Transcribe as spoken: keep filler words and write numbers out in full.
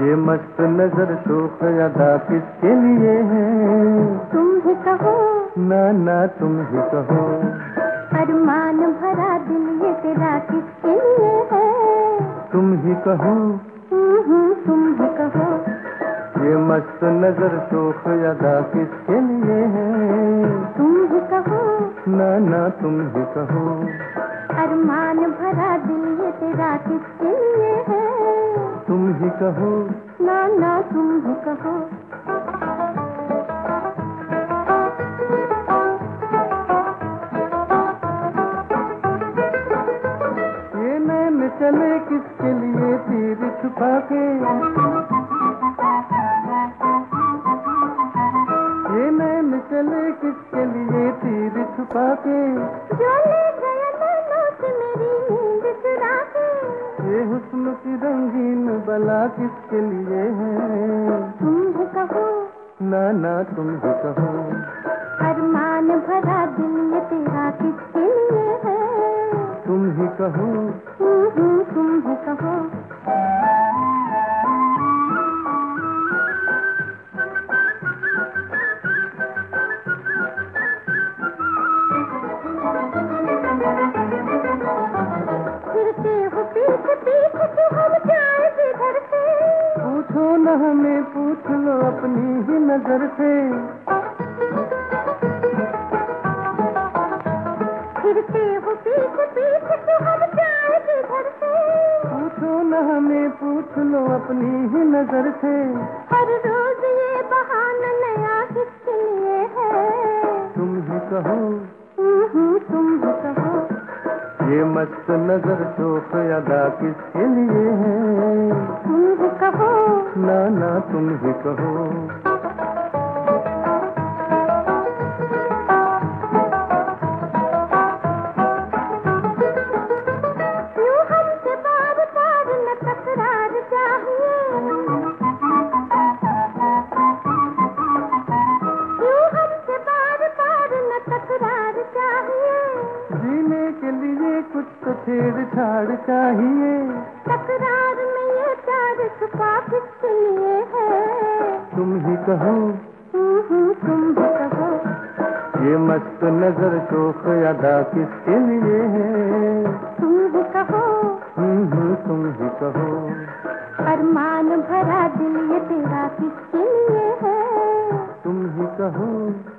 ये मस्त नजर शोख अदा किसके लिए है? तुम ही कहो ना ना तुम ही कहो। अरमान भरा दिल ये तेरा किसके लिए है? तुम ही कहो तुम ही कहो। ये मस्त नजर शोख अदा किसके लिए है? तुम ही कहो ना ना तुम ही कहो। अरमान भरा दिल ये तेरा किसके लिए है? तुम ही कहो ना ना तुम ही कहो। ये नैन चले किसके लिए तीर छुपा के? ये नैन चले किसके लिए तीर छुपा के? जो ले गया नैनों से मेरी नींद चुरा के। ये हुस्न की रंगीन बला किसके लिए है? तुम ही कहो ना ना तुम ही कहो। अरमान भरा दिल ये तेरा किसके लिए है? तुम ही कहो तुम ही कहो। फिरते हो पीछे पीछे तो हम जाए किधर से? पूछो न हमें, पूछ लो अपनी ही नजर से। फिरते हो पीछे पीछे तो हम जाए किधर से? पूछो न हमें, पूछ लो अपनी ही नजर से। हर रोज ये बहाना नया किसके लिए है? तुम ही कहो तुम ही कहो। ये मस्त नजर शोख अदा किसके लिए है? तुम ही कहो ना ना तुम ही कहो। यूं हमसे बार बार न तकरार चाहिए। यूं हमसे बार बार न तकरार चाहिए। जीने के लिए कुछ तो छेड़छाड़ चाहिए। तकरार में ये प्यार छुपा किसके लिए है? तुम ही कहो तुम ही कहो। ये मस्त नजर शोख अदा किसके लिए है? तुम ही कहो हम्म तुम ही कहो। अरमान भरा दिल ये तेरा किसके लिए है? तुम ही कहो